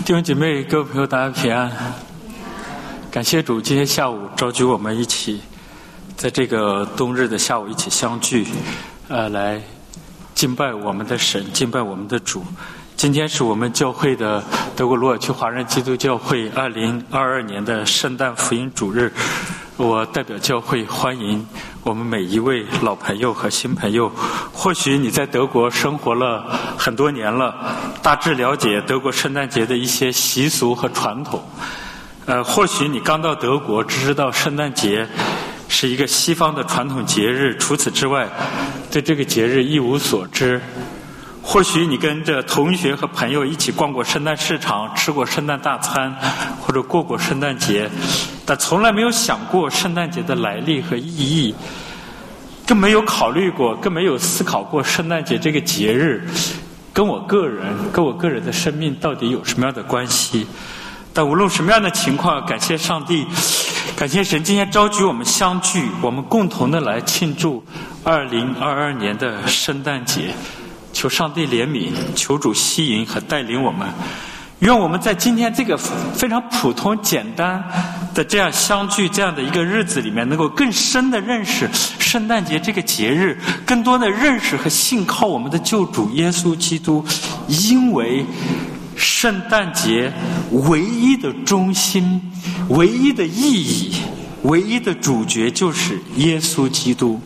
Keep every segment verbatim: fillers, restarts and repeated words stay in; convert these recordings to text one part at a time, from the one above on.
弟兄姐妹、各位朋友，大家平安！感谢主，今天下午召集我们一起，在这个冬日的下午一起相聚，呃，来敬拜我们的神，敬拜我们的主。今天是我们教会的德国鲁尔区华人基督教会二零二二年的圣诞福音主日。我代表教会欢迎我们每一位老朋友和新朋友。或许你在德国生活了很多年了，大致了解德国圣诞节的一些习俗和传统。呃，或许你刚到德国，只知道圣诞节是一个西方的传统节日，除此之外，对这个节日一无所知。或许你跟着同学和朋友一起逛过圣诞市场，吃过圣诞大餐，或者过过圣诞节，但从来没有想过圣诞节的来历和意义，更没有考虑过，更没有思考过圣诞节这个节日跟我个人跟我个人的生命到底有什么样的关系。但无论什么样的情况，感谢上帝，感谢神今天召集我们相聚，我们共同的来庆祝二零二二年的圣诞节。求上帝怜悯，求主吸引和带领我们，愿我们在今天这个非常普通简单的这样相聚这样的一个日子里面，能够更深的认识圣诞节这个节日，更多的认识和信靠我们的救主耶稣基督。因为圣诞节唯一的中心、唯一的意义、唯一的主角就是耶稣基督。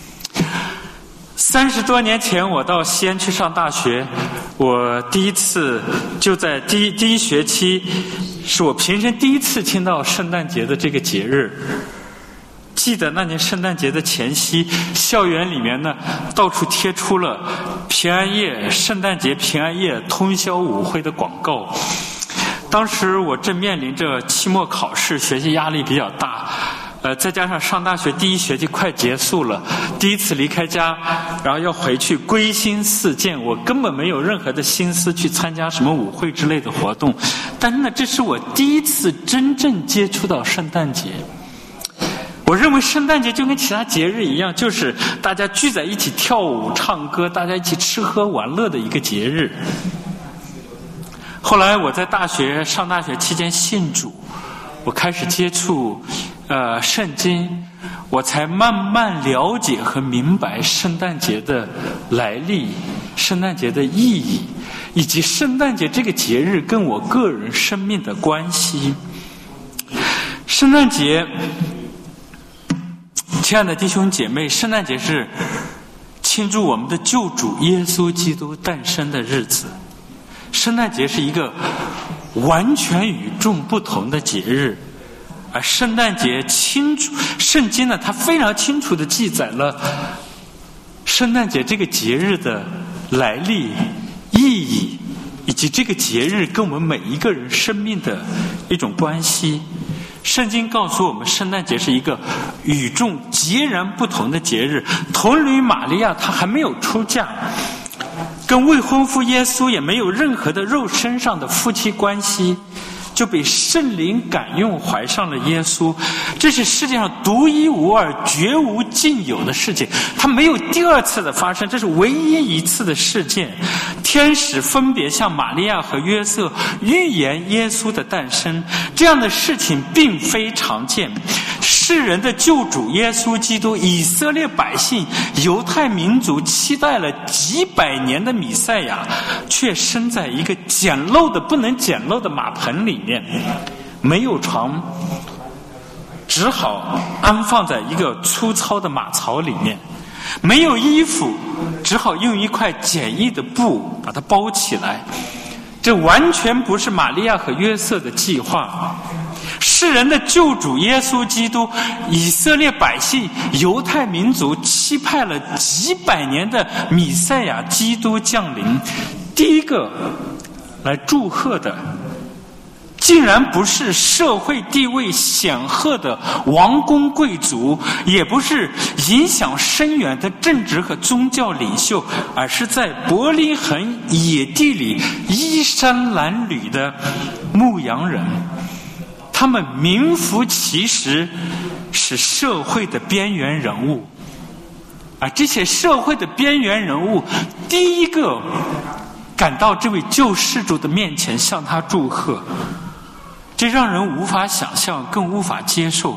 三十多年前，我到西安去上大学，我第一次就在第一第一学期，是我平生第一次听到圣诞节的这个节日。记得那年圣诞节的前夕，校园里面呢，到处贴出了平安夜、圣诞节平安夜通宵舞会的广告。当时我正面临着期末考试，学习压力比较大。呃，再加上上大学第一学期快结束了，第一次离开家，然后要回去归心似箭，我根本没有任何的心思去参加什么舞会之类的活动。但是呢，这是我第一次真正接触到圣诞节。我认为圣诞节就跟其他节日一样，就是大家聚在一起跳舞、唱歌，大家一起吃喝玩乐的一个节日。后来我在大学上大学期间信主，我开始接触呃，圣经，我才慢慢了解和明白圣诞节的来历、圣诞节的意义，以及圣诞节这个节日跟我个人生命的关系。圣诞节，亲爱的弟兄姐妹，圣诞节是庆祝我们的救主耶稣基督诞生的日子。圣诞节是一个完全与众不同的节日。而圣诞节清楚，圣经呢，它非常清楚地记载了圣诞节这个节日的来历、意义，以及这个节日跟我们每一个人生命的一种关系。圣经告诉我们，圣诞节是一个与众截然不同的节日。童女玛利亚她还没有出嫁，跟未婚夫耶稣也没有任何的肉身上的夫妻关系，就被圣灵感用怀上了耶稣。这是世界上独一无二、绝无仅有的事件，它没有第二次的发生，这是唯一一次的事件。天使分别向玛利亚和约瑟预言耶稣的诞生，这样的事情并非常见。世人的救主耶稣基督，以色列百姓、犹太民族期待了几百年的弥赛亚，却生在一个简陋的不能简陋的马棚里面，没有床，只好安放在一个粗糙的马槽里面，没有衣服，只好用一块简易的布把它包起来。这完全不是玛利亚和约瑟的计划。世人的救主耶稣基督，以色列百姓、犹太民族期盼了几百年的弥赛亚基督降临，第一个来祝贺的竟然不是社会地位显赫的王公贵族，也不是影响深远的政治和宗教领袖，而是在伯利恒野地里衣衫褴褛的牧羊人。他们名副其实是社会的边缘人物，而这些社会的边缘人物，第一个赶到这位救世主的面前向他祝贺，这让人无法想象，更无法接受。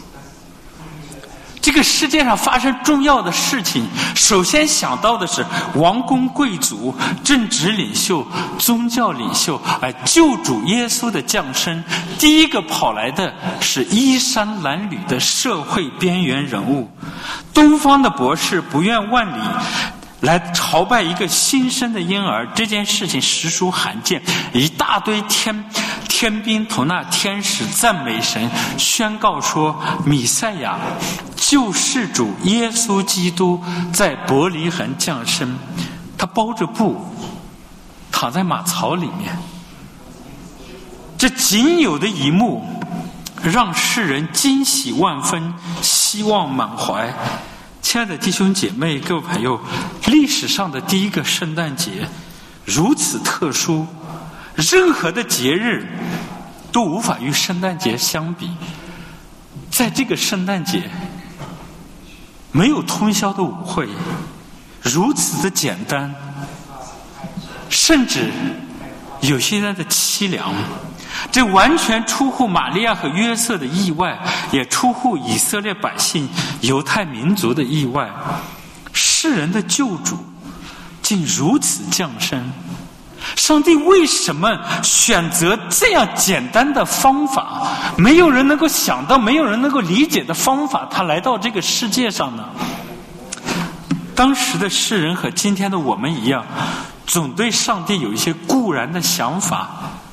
这个世界上发生重要的事情，首先想到的是王公贵族、政治领袖、宗教领袖，而救主耶稣的降生，第一个跑来的是衣衫褴褛的社会边缘人物。东方的博士不远万里来朝拜一个新生的婴儿，这件事情实属罕见。一大堆天天兵同那天使赞美神，宣告说弥赛亚救世主耶稣基督在伯利恒降生。他包着布躺在马槽里面，这仅有的一幕让世人惊喜万分，希望满怀。亲爱的弟兄姐妹，各位朋友，历史上的第一个圣诞节如此特殊，任何的节日都无法与圣诞节相比。在这个圣诞节没有通宵的舞会，如此的简单，甚至有些人的凄凉。这完全出乎玛利亚和约瑟的意外，也出乎以色列百姓、犹太民族的意外。世人的救主竟如此降生，上帝为什么选择这样简单的方法，没有人能够想到，没有人能够理解的方法，他来到这个世界上呢？当时的世人和今天的我们一样，总对上帝有一些固然的想法。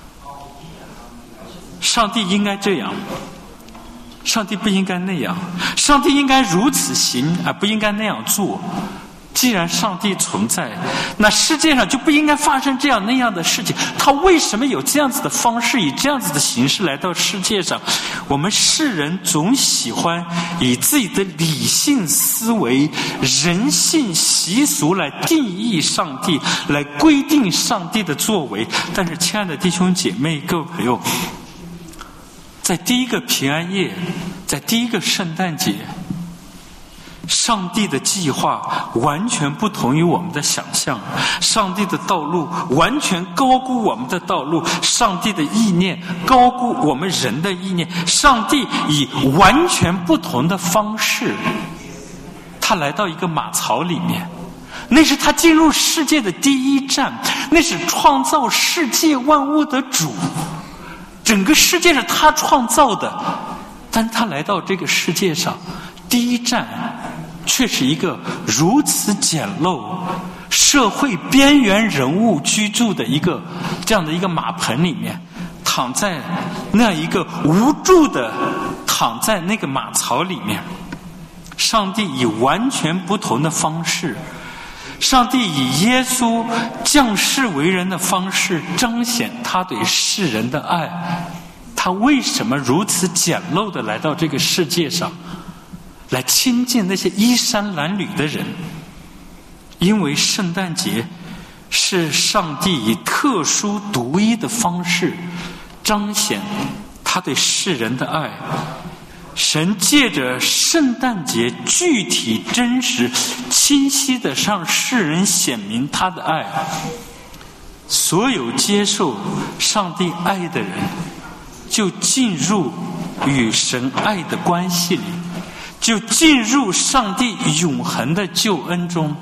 上帝应该这样，上帝不应该那样，上帝应该如此行，而不应该那样做。既然上帝存在，那世界上就不应该发生这样那样的事情。他为什么有这样子的方式，以这样子的形式来到世界上？我们世人总喜欢以自己的理性思维、人性习俗来定义上帝，来规定上帝的作为。但是亲爱的弟兄姐妹、各位朋友，在第一个平安夜，在第一个圣诞节，上帝的计划完全不同于我们的想象，上帝的道路完全高估我们的道路，上帝的意念高估我们人的意念，上帝以完全不同的方式，他来到一个马槽里面，那是他进入世界的第一站，那是创造世界万物的主，整个世界是他创造的，但他来到这个世界上，第一站却是一个如此简陋、社会边缘人物居住的一个这样的一个马棚里面，躺在那样一个无助的躺在那个马槽里面。上帝以完全不同的方式，上帝以耶稣降世为人的方式彰显他对世人的爱。他为什么如此简陋的来到这个世界上，来亲近那些衣衫褴褛的人？因为圣诞节是上帝以特殊独一的方式彰显他对世人的爱。神借着圣诞节具体、真实、清晰地向世人显明他的爱。所有接受上帝爱的人，就进入与神爱的关系里，就进入上帝永恒的救恩中。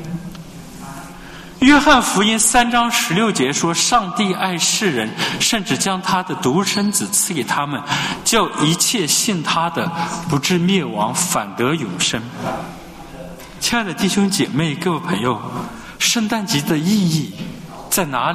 约翰福音三章十六节说，上帝爱世人，甚至将他的独生子赐给他们，叫一切信他的不至灭亡，反得永生。亲爱的弟兄姐妹、各位朋友，圣诞节的意义在哪里？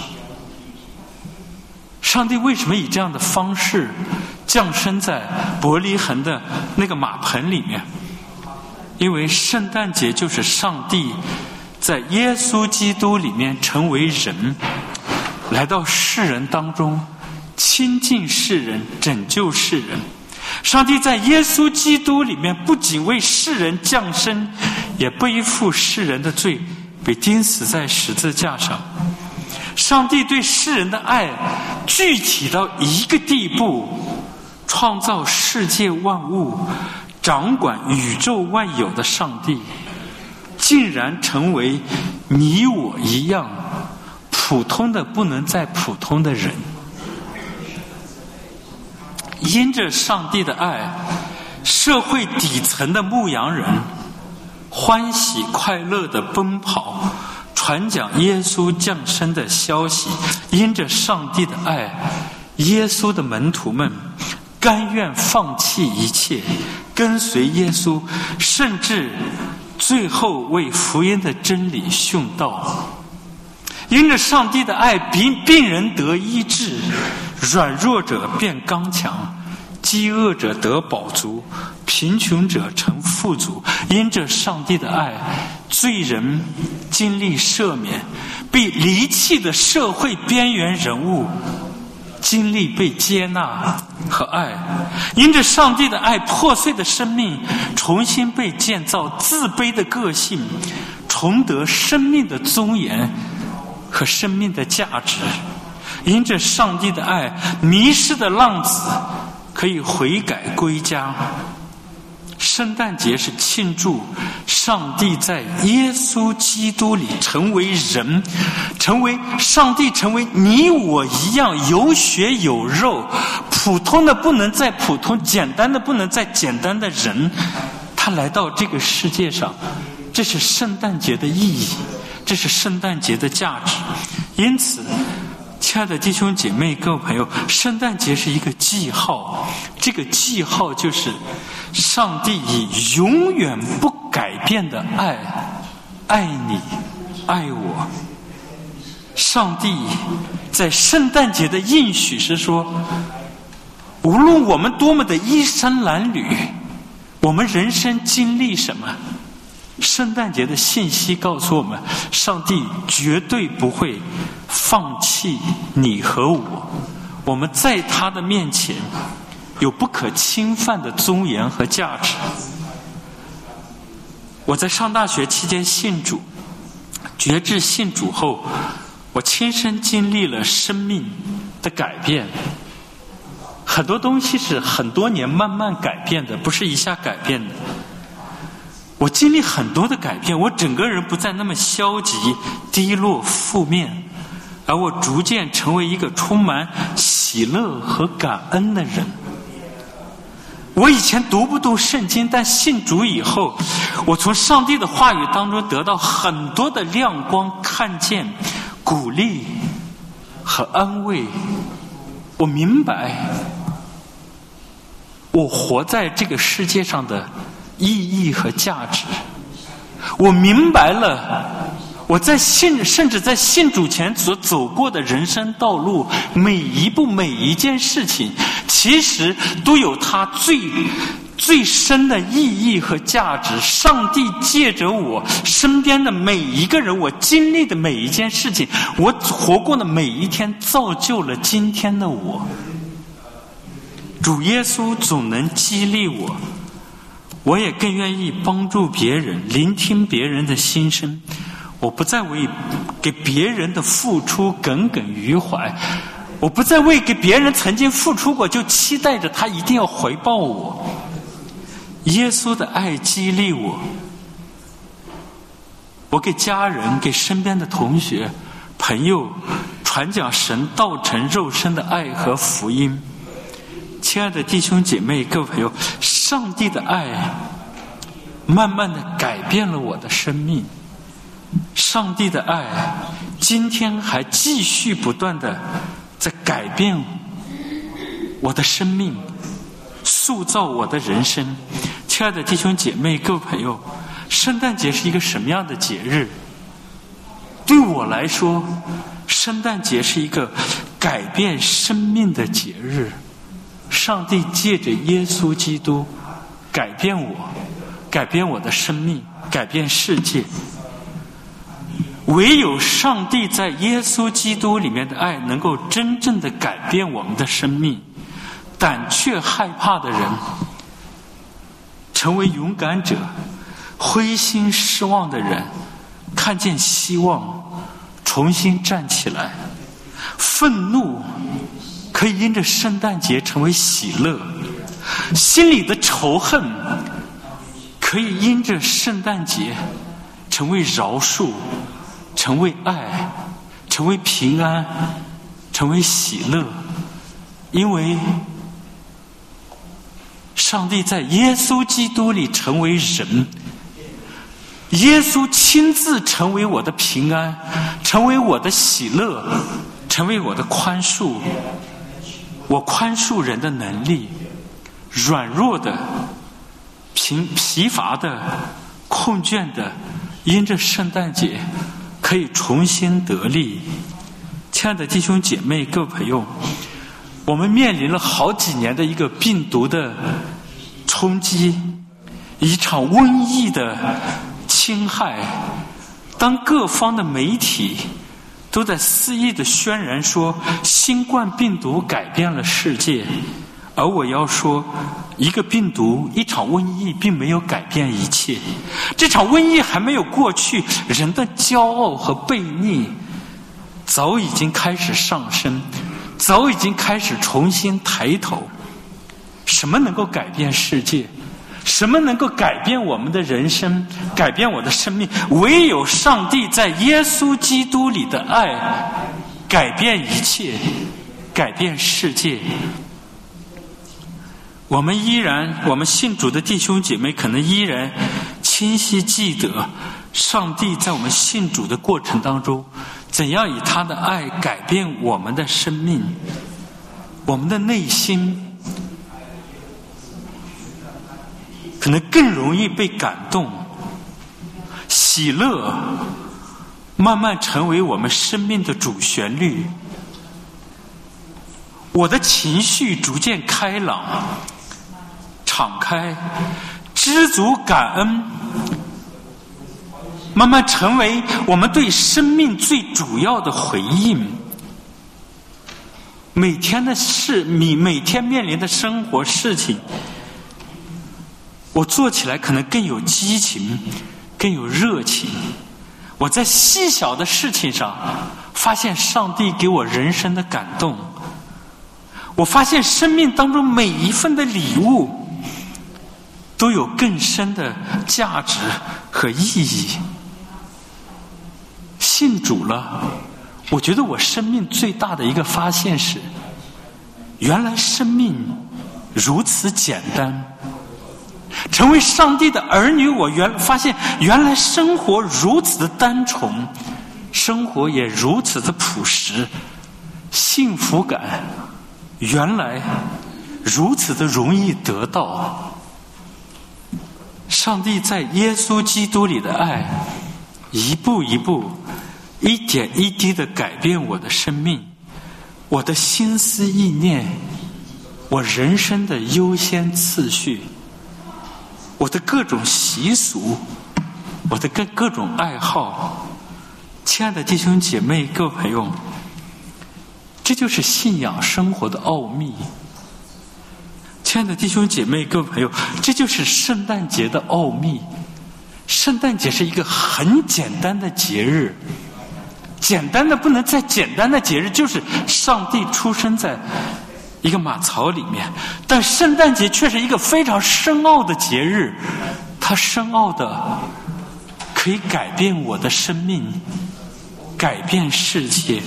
上帝为什么以这样的方式降生在伯利恒的那个马棚里面？因为圣诞节就是上帝在耶稣基督里面成为人，来到世人当中，亲近世人，拯救世人。上帝在耶稣基督里面不仅为世人降生，也背负世人的罪，被钉死在十字架上。上帝对世人的爱具体到一个地步，创造世界万物，掌管宇宙万有的上帝，竟然成为你我一样， 普通的不能再普通的人。因着上帝的爱，社会底层的牧羊人欢喜快乐地奔跑，传讲耶稣降生的消息。因着上帝的爱，耶稣的门徒们甘愿放弃一切，跟随耶稣，甚至最后为福音的真理殉道。因着上帝的爱，病病人得医治，软弱者变刚强，饥饿者得饱足，贫穷者成富足。因着上帝的爱，罪人经历赦免，被离弃的社会边缘人物经历被接纳和爱。因着上帝的爱，破碎的生命重新被建造，自卑的个性重得生命的尊严和生命的价值。因着上帝的爱，迷失的浪子可以悔改归家。圣诞节是庆祝上帝在耶稣基督里成为人，成为上帝，成为你我一样有血有肉，普通的不能再普通，简单的不能再简单的人，他来到这个世界上。这是圣诞节的意义，这是圣诞节的价值。因此亲爱的弟兄姐妹各位朋友，圣诞节是一个记号，这个记号就是上帝以永远不改变的爱爱你爱我。上帝在圣诞节的应许是说，无论我们多么的衣衫褴褛，我们人生经历什么，圣诞节的信息告诉我们，上帝绝对不会放弃你和我。我们在他的面前有不可侵犯的尊严和价值。我在上大学期间信主，决志信主后，我亲身经历了生命的改变。很多东西是很多年慢慢改变的，不是一下改变的。我经历很多的改变，我整个人不再那么消极、低落、负面，而我逐渐成为一个充满喜乐和感恩的人。我以前读不懂圣经，但信主以后，我从上帝的话语当中得到很多的亮光，看见鼓励和安慰。我明白我活在这个世界上的意义和价值。我明白了我在信甚至在信主前所走过的人生道路，每一步每一件事情其实都有它最最深的意义和价值。上帝借着我身边的每一个人，我经历的每一件事情，我活过的每一天，造就了今天的我。主耶稣总能激励我，我也更愿意帮助别人，聆听别人的心声。我不再为给别人的付出耿耿于怀，我不再为给别人曾经付出过就期待着他一定要回报我。耶稣的爱激励我，我给家人、给身边的同学、朋友传讲神道成肉身的爱和福音。亲爱的弟兄姐妹各位朋友，上帝的爱慢慢的改变了我的生命。上帝的爱今天还继续不断的在改变我的生命，塑造我的人生。亲爱的弟兄姐妹各位朋友，圣诞节是一个什么样的节日？对我来说，圣诞节是一个改变生命的节日。上帝借着耶稣基督改变我，改变我的生命，改变世界。唯有上帝在耶稣基督里面的爱能够真正的改变我们的生命。胆怯害怕的人成为勇敢者，灰心失望的人看见希望，重新站起来。愤怒可以因着圣诞节成为喜乐，心里的仇恨可以因着圣诞节成为饶恕，成为爱， 成为平安，成为喜乐，因为上帝在耶稣基督里成为人，耶稣亲自成为我的平安，成为我的喜乐，成为我的宽恕，我宽恕人的能力，软弱的、疲疲乏的、困倦的，因着圣诞节可以重新得力。亲爱的弟兄姐妹、各位朋友，我们面临了好几年的一个病毒的冲击，一场瘟疫的侵害。当各方的媒体都在肆意的渲染说新冠病毒改变了世界，而我要说，一个病毒，一场瘟疫并没有改变一切。这场瘟疫还没有过去，人的骄傲和悖逆早已经开始上升，早已经开始重新抬头。什么能够改变世界？什么能够改变我们的人生，改变我的生命？唯有上帝在耶稣基督里的爱改变一切，改变世界。我们依然，我们信主的弟兄姐妹可能依然清晰记得上帝在我们信主的过程当中怎样以他的爱改变我们的生命，我们的内心可能更容易被感动，喜乐慢慢成为我们生命的主旋律，我的情绪逐渐开朗、敞开，知足感恩，慢慢成为我们对生命最主要的回应。每天的事，你每天面临的生活事情，我做起来可能更有激情，更有热情。我在细小的事情上发现上帝给我人生的感动，我发现生命当中每一份的礼物都有更深的价值和意义。信主了，我觉得我生命最大的一个发现是，原来生命如此简单。成为上帝的儿女，我原发现原来生活如此的单纯，生活也如此的朴实，幸福感原来如此的容易得到。上帝在耶稣基督里的爱，一步一步、一点一滴的改变我的生命，我的心思意念，我人生的优先次序，我的各种习俗，我的各各种爱好。亲爱的弟兄姐妹、各位朋友，这就是信仰生活的奥秘。亲爱的弟兄姐妹、各位朋友，这就是圣诞节的奥秘。圣诞节是一个很简单的节日，简单的不能再简单的节日，就是上帝出生在一个马槽里面。但圣诞节却是一个非常深奥的节日，它深奥的可以改变我的生命，改变世界。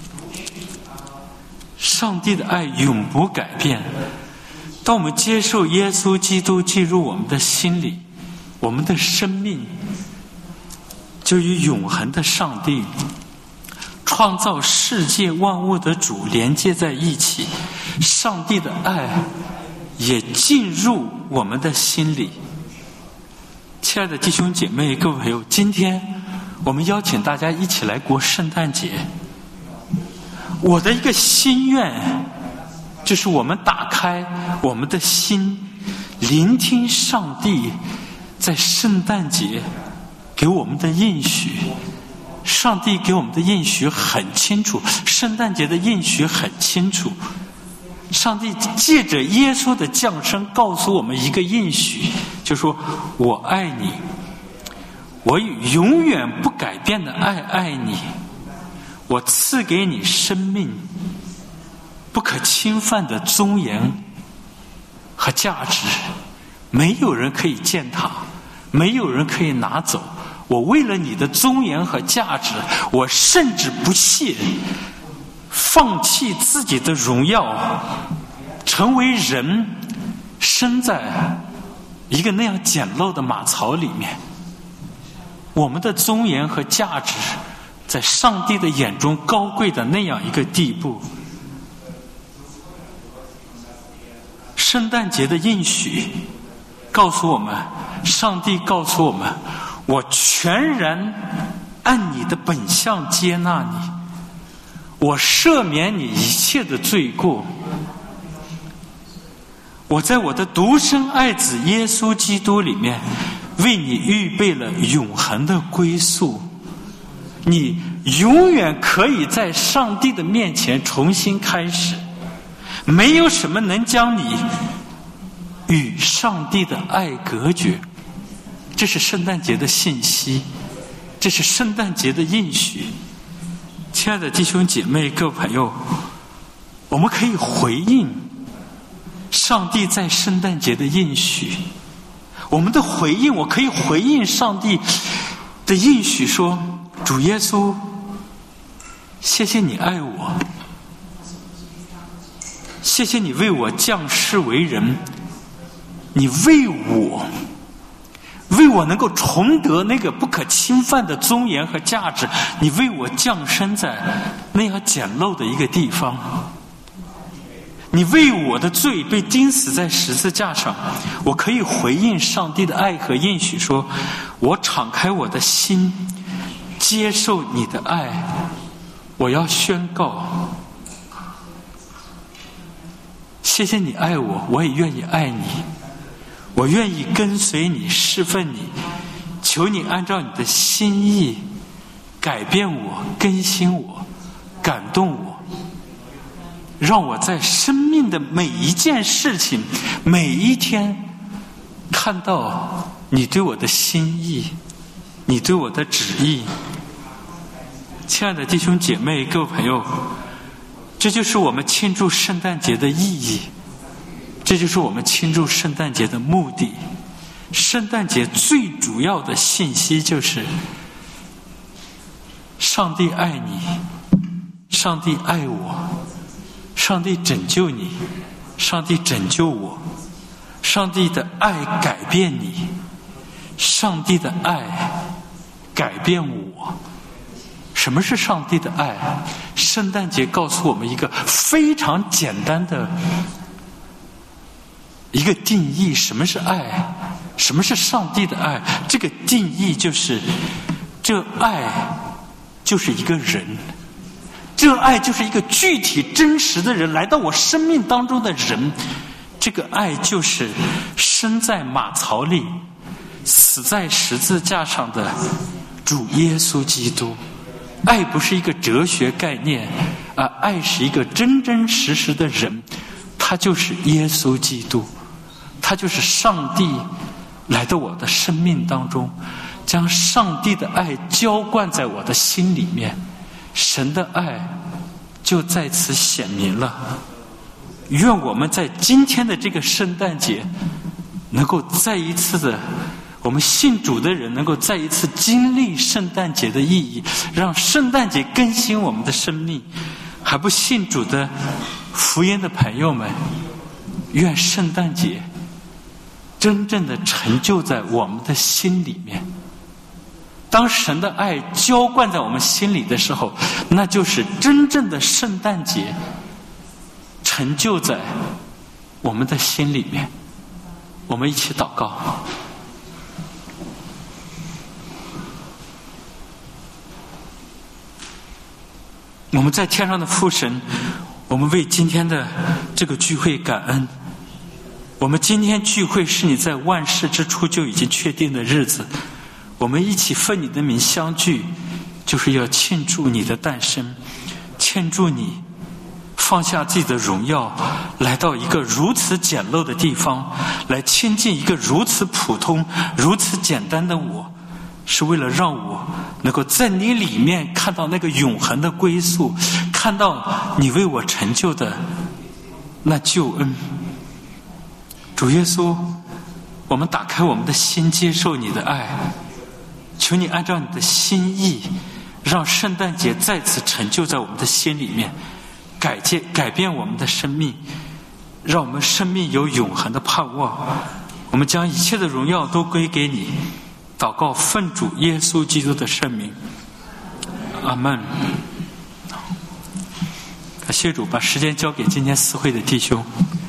上帝的爱永不改变。当我们接受耶稣基督进入我们的心里，我们的生命就与永恒的上帝、创造世界万物的主连接在一起，上帝的爱也进入我们的心里。亲爱的弟兄姐妹、各位朋友，今天我们邀请大家一起来过圣诞节。我的一个心愿就是我们打开我们的心，聆听上帝在圣诞节给我们的应许。上帝给我们的应许很清楚，圣诞节的应许很清楚。上帝借着耶稣的降生告诉我们一个应许，就说我爱你，我以永远不改变的爱爱你，我赐给你生命不可侵犯的尊严和价值，没有人可以践踏，没有人可以拿走， 我为了你的尊严和价值，我甚至不屑放弃自己的荣耀，成为人，生在一个那样简陋的马槽里面。我们的尊严和价值在上帝的眼中高贵的那样一个地步。圣诞节的应许告诉我们，上帝告诉我们，我全然按你的本相接纳你，我赦免你一切的罪过，我在我的独生爱子耶稣基督里面为你预备了永恒的归宿，你永远可以在上帝的面前重新开始，没有什么能将你与上帝的爱隔绝。这是圣诞节的信息，这是圣诞节的应许。亲爱的弟兄姐妹各位朋友，我们可以回应上帝在圣诞节的应许。我们的回应，我可以回应上帝的应许说，主耶稣，谢谢你爱我，谢谢你为我降世为人，你为我为我能够重得那个不可侵犯的尊严和价值，你为我降生在那样简陋的一个地方，你为我的罪被钉死在十字架上。我可以回应上帝的爱和应许说，我敞开我的心接受你的爱，我要宣告，谢谢你爱我，我也愿意爱你，我愿意跟随你，侍奉你，求你按照你的心意改变我，更新我，感动我，让我在生命的每一件事情，每一天看到你对我的心意，你对我的旨意。亲爱的弟兄姐妹各位朋友，这就是我们庆祝圣诞节的意义，这就是我们庆祝圣诞节的目的。圣诞节最主要的信息就是上帝爱你，上帝爱我，上帝拯救你，上帝拯救我，上帝的爱改变你，上帝的爱改变我。什么是上帝的爱？圣诞节告诉我们一个非常简单的一个定义，什么是爱？什么是上帝的爱？这个定义就是，这爱就是一个人，这爱就是一个具体真实的人，来到我生命当中的人。这个爱就是生在马槽里，死在十字架上的主耶稣基督。爱不是一个哲学概念，而爱是一个真真实实的人，他就是耶稣基督，他就是上帝来到我的生命当中，将上帝的爱浇灌在我的心里面，神的爱就在此显明了。愿我们在今天的这个圣诞节能够再一次的，我们信主的人能够再一次经历圣诞节的意义，让圣诞节更新我们的生命。还不信主的福音的朋友们，愿圣诞节真正的成就在我们的心里面。当神的爱浇灌在我们心里的时候，那就是真正的圣诞节成就在我们的心里面。我们一起祷告。我们在天上的父神，我们为今天的这个聚会感恩。我们今天聚会是你在万世之初就已经确定的日子，我们一起奉你的名相聚，就是要庆祝你的诞生，庆祝你放下自己的荣耀，来到一个如此简陋的地方，来亲近一个如此普通如此简单的我，是为了让我能够在你里面看到那个永恒的归宿，看到你为我成就的那救恩。主耶稣，我们打开我们的心，接受你的爱，求求你按照你的心意，让圣诞节再次成就在我们的心里面，改变改变我们的生命，让我们生命有永恒的盼望。我们将一切的荣耀都归给你，祷告奉主耶稣基督的圣名，阿们。感谢主，把时间交给今天私会的弟兄。